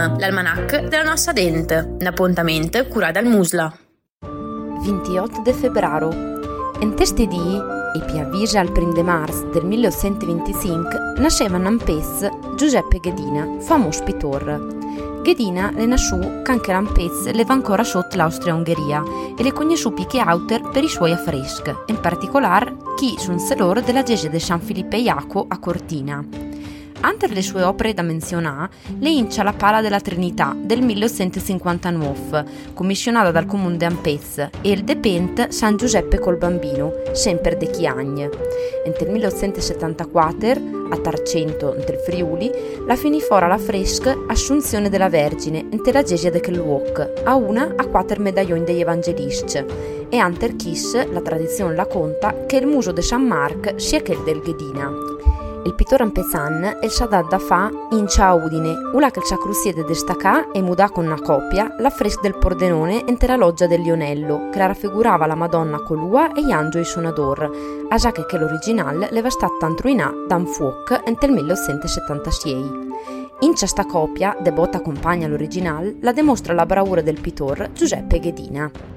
Film, l'almanach della nostra dente, un appuntamento curato dal Musla. 28 de febbraio. In questi giorni, e per avvisa al 1 de marzo del 1925, nasceva in Ampez Giuseppe Ghedina, famoso pittore. Ghedina le nasciù che l'Ampez le va ancora sotto l'Austria-Ungheria e le conosciù più che autor per i suoi affreschi, in particolare chi sono selor della chiesa di San Filippe Iaco a Cortina. Entre le sue opere da menzionare, le incia la Pala della Trinità del 1859, commissionata dal comune di Ampez, e il depent San Giuseppe col Bambino, sempre de Chiagne. Nel 1874, a Tarcento, nel Friuli, la finì fora la fresca Assunzione della Vergine, nella la chiesa de Kelluoc, a una a 4 medaglioni degli evangelisti, e anter chis, la tradizione la conta, che il muso de San Marc sia che il del Ghedina. Il pittore ampezan el s'ha dat da fa in Udine, ula che il sacrusiede destacà e mudà con una copia l'affresco del Pordenone entera loggia del Lionello, che la raffigurava la Madonna colua e gli angeli suonador, a già che l'originale le va stata antruinà da un fuoc nel 1876. In questa copia, debota accompagna l'originale, la dimostra la bravura del pittore Giuseppe Ghedina.